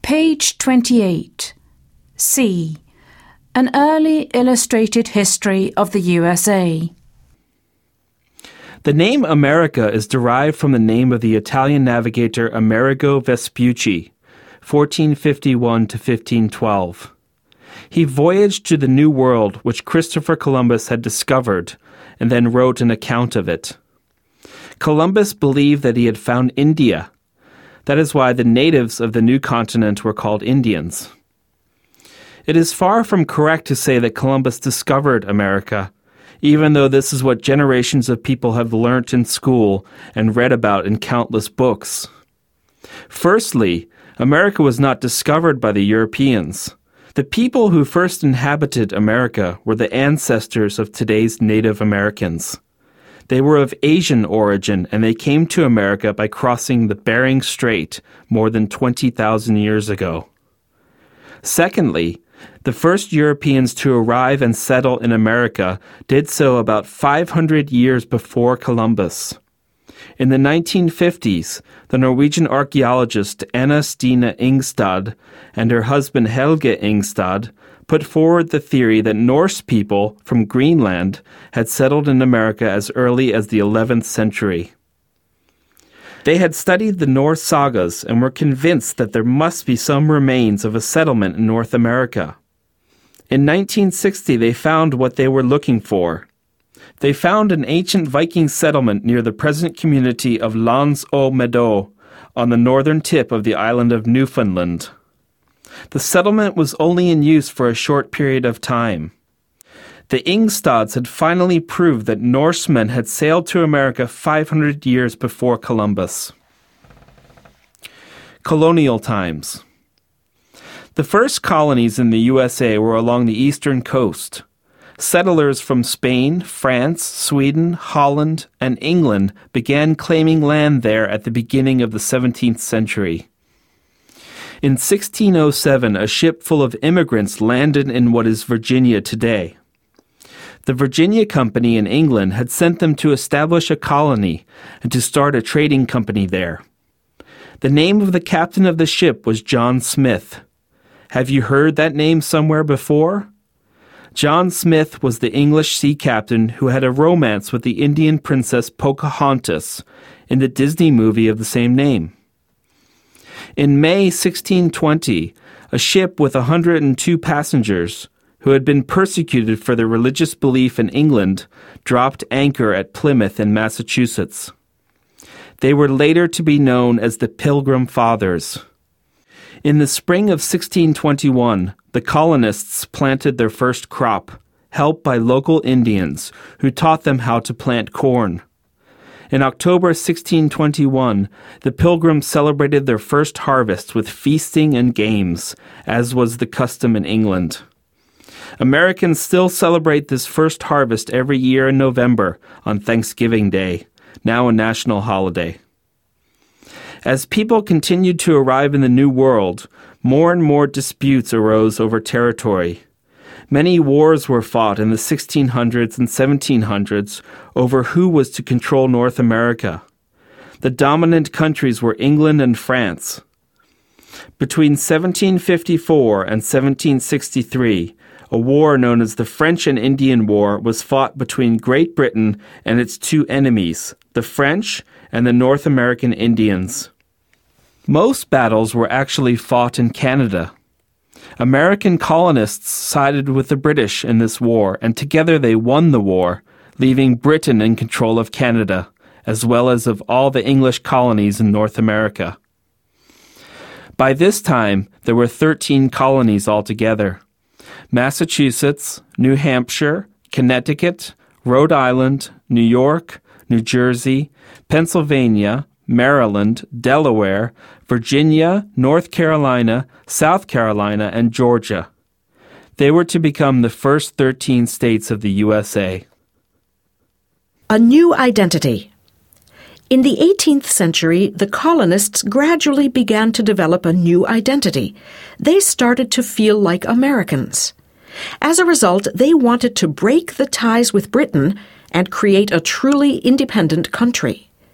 Page 28. C. An early illustrated history of the USA. The name America is derived from the name of the Italian navigator Amerigo Vespucci, 1451 to 1512. He voyaged to the New World, which Christopher Columbus had discovered, and then wrote an account of it. Columbus believed that he had found India. That is why the natives of the new continent were called Indians. It is far from correct to say that Columbus discovered America, even though this is what generations of people have learnt in school and read about in countless books. Firstly, America was not discovered by the Europeans. The people who first inhabited America were the ancestors of today's Native Americans. They were of Asian origin, and they came to America by crossing the Bering Strait more than 20,000 years ago. Secondly, the first Europeans to arrive and settle in America did so about 500 years before Columbus. In the 1950s, the Norwegian archaeologist Anna Stina Ingstad and her husband Helge Ingstad put forward the theory that Norse people from Greenland had settled in America as early as the 11th century. They had studied the Norse sagas and were convinced that there must be some remains of a settlement in North America. In 1960, they found what they were looking for. They found an ancient Viking settlement near the present community of Lands o Meadow on the northern tip of the island of Newfoundland. The settlement was only in use for a short period of time. The Ingstads had finally proved that Norsemen had sailed to America 500 years before Columbus. Colonial times. The first colonies in the USA were along the eastern coast. Settlers from Spain, France, Sweden, Holland, and England began claiming land there at the beginning of the 17th century. In 1607, a ship full of immigrants landed in what is Virginia today. The Virginia Company in England had sent them to establish a colony and to start a trading company there. The name of the captain of the ship was John Smith. Have you heard that name somewhere before? John Smith was the English sea captain who had a romance with the Indian princess Pocahontas in the Disney movie of the same name. In May 1620, a ship with 102 passengers, who had been persecuted for their religious belief in England, dropped anchor at Plymouth in Massachusetts. They were later to be known as the Pilgrim Fathers. In the spring of 1621, the colonists planted their first crop, helped by local Indians who taught them how to plant corn. In October 1621, the Pilgrims celebrated their first harvest with feasting and games, as was the custom in England. Americans still celebrate this first harvest every year in November on Thanksgiving Day, now a national holiday. As people continued to arrive in the New World, more and more disputes arose over territory. Many wars were fought in the 1600s and 1700s over who was to control North America. The dominant countries were England and France. Between 1754 and 1763, a war known as the French and Indian War was fought between Great Britain and its two enemies, the French and the North American Indians. Most battles were actually fought in Canada. American colonists sided with the British in this war, and together they won the war, leaving Britain in control of Canada, as well as of all the English colonies in North America. By this time, there were 13 colonies altogether: Massachusetts, New Hampshire, Connecticut, Rhode Island, New York, New Jersey, Pennsylvania, Maryland, Delaware, Virginia, North Carolina, South Carolina, and Georgia. They were to become the first 13 states of the USA. A new identity. In the 18th century, the colonists gradually began to develop a new identity. They started to feel like Americans. As a result, they wanted to break the ties with Britain and create a truly independent country.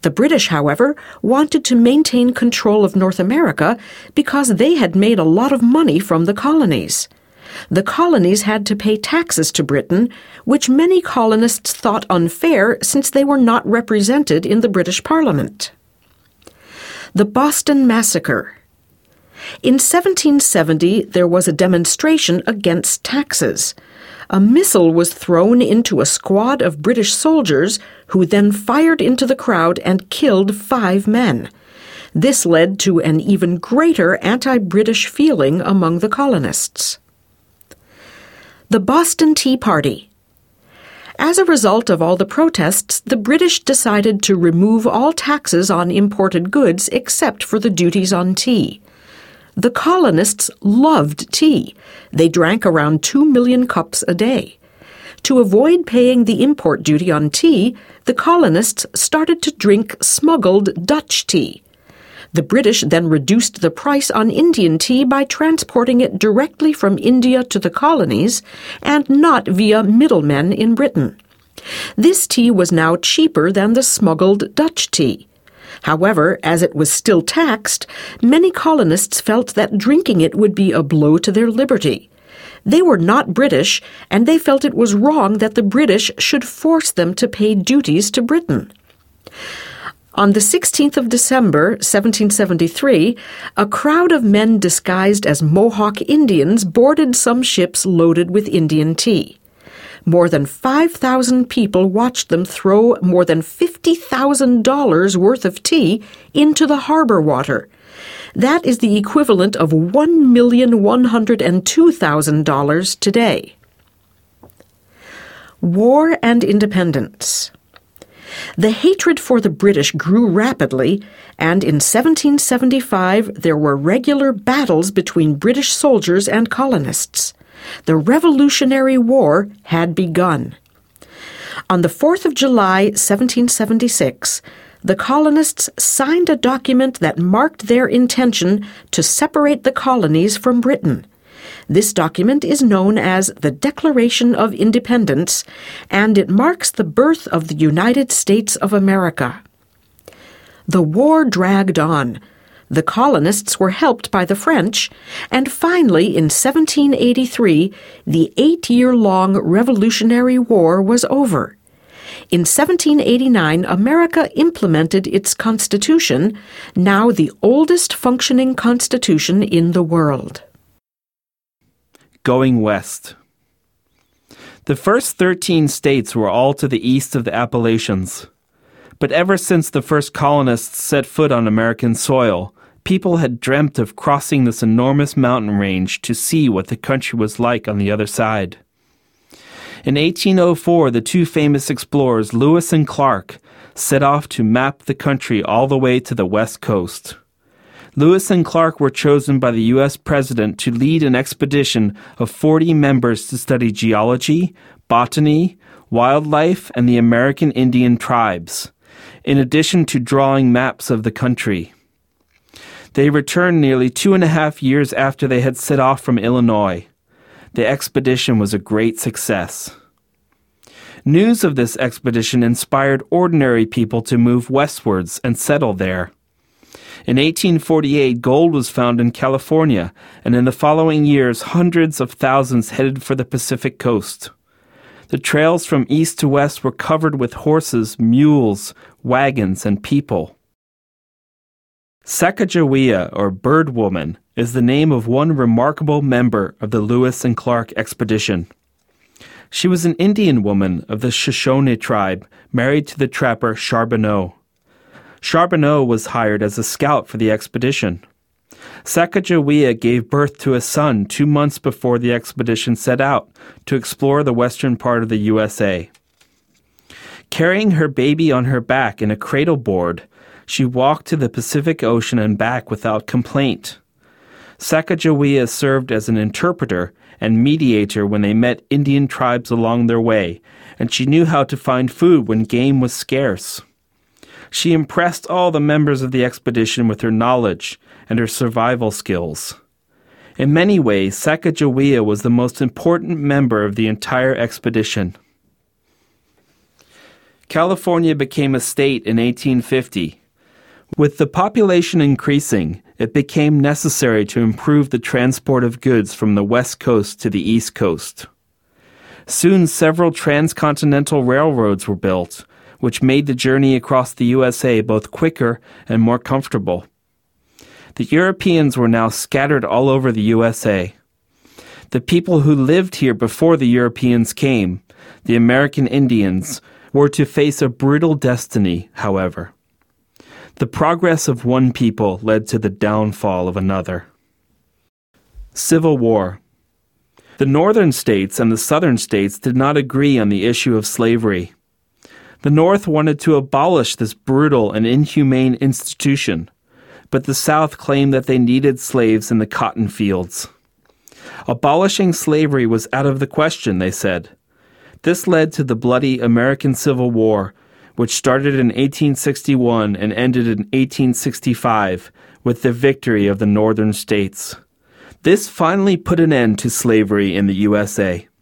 The British, however, wanted to maintain control of North America because they had made a lot of money from the colonies. The colonies had to pay taxes to Britain, which many colonists thought unfair since they were not represented in the British Parliament. The Boston Massacre. In 1770, there was a demonstration against taxes. A missile was thrown into a squad of British soldiers who then fired into the crowd and killed 5 men. This led to an even greater anti-British feeling among the colonists. The Boston Tea Party. As a result of all the protests, the British decided to remove all taxes on imported goods except for the duties on tea. The colonists loved tea. They drank around 2 million cups a day. To avoid paying the import duty on tea, the colonists started to drink smuggled Dutch tea. The British then reduced the price on Indian tea by transporting it directly from India to the colonies and not via middlemen in Britain. This tea was now cheaper than the smuggled Dutch tea. However, as it was still taxed, many colonists felt that drinking it would be a blow to their liberty. They were not British, and they felt it was wrong that the British should force them to pay duties to Britain. On the 16th of December, 1773, a crowd of men disguised as Mohawk Indians boarded some ships loaded with Indian tea. More than 5,000 people watched them throw more than $50,000 worth of tea into the harbor water. That is the equivalent of $1,102,000 today. War and Independence. The hatred for the British grew rapidly, and in 1775 there were regular battles between British soldiers and colonists. The Revolutionary War had begun. On the 4th of July, 1776, the colonists signed a document that marked their intention to separate the colonies from Britain. This document is known as the Declaration of Independence, and it marks the birth of the United States of America. The war dragged on. The colonists were helped by the French, and finally, in 1783, the 8-year-long Revolutionary War was over. In 1789, America implemented its Constitution, now the oldest functioning constitution in the world. Going west. The first 13 states were all to the east of the Appalachians. But ever since the first colonists set foot on American soil, people had dreamt of crossing this enormous mountain range to see what the country was like on the other side. In 1804, the 2 famous explorers, Lewis and Clark, set off to map the country all the way to the west coast. Lewis and Clark were chosen by the U.S. President to lead an expedition of 40 members to study geology, botany, wildlife, and the American Indian tribes, in addition to drawing maps of the country. They returned nearly 2.5 years after they had set off from Illinois. The expedition was a great success. News of this expedition inspired ordinary people to move westwards and settle there. In 1848, gold was found in California, and in the following years, hundreds of thousands headed for the Pacific coast. The trails from east to west were covered with horses, mules, wagons, and people. Sacagawea, or Bird Woman, is the name of one remarkable member of the Lewis and Clark expedition. She was an Indian woman of the Shoshone tribe, married to the trapper Charbonneau. Charbonneau was hired as a scout for the expedition. Sacagawea gave birth to a son 2 months before the expedition set out to explore the western part of the USA. Carrying her baby on her back in a cradle board, she walked to the Pacific Ocean and back without complaint. Sacagawea served as an interpreter and mediator when they met Indian tribes along their way, and she knew how to find food when game was scarce. She impressed all the members of the expedition with her knowledge and her survival skills. In many ways, Sacagawea was the most important member of the entire expedition. California became a state in 1850. With the population increasing, it became necessary to improve the transport of goods from the West Coast to the East Coast. Soon several transcontinental railroads were built, which made the journey across the USA both quicker and more comfortable. The Europeans were now scattered all over the USA. The people who lived here before the Europeans came, the American Indians, were to face a brutal destiny, however. The progress of one people led to the downfall of another. Civil War. The northern states and the southern states did not agree on the issue of slavery. The North wanted to abolish this brutal and inhumane institution, but the South claimed that they needed slaves in the cotton fields. Abolishing slavery was out of the question, they said. This led to the bloody American Civil War, which started in 1861 and ended in 1865 with the victory of the northern states. This finally put an end to slavery in the USA.